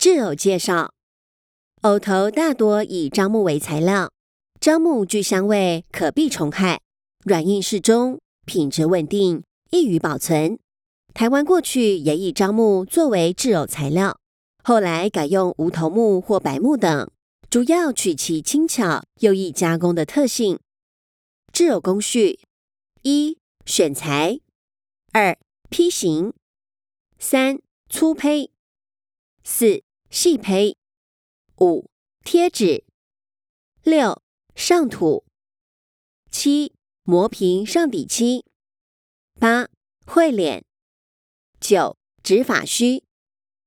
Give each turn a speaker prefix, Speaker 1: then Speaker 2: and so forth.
Speaker 1: 制偶介绍：偶头大多以樟木为材料，樟木具香味，可避虫害，软硬适中，品质稳定，易于保存。台湾过去也以樟木作为制偶材料，后来改用无头木或柏木等，主要取其轻巧又易加工的特性。制偶工序：1. 选材， 2. 批型， 3. 粗胚， 4. 细胚， 5. 贴纸， 6. 上土， 7. 磨平上底漆， 8. 绘脸， 9. 指发须。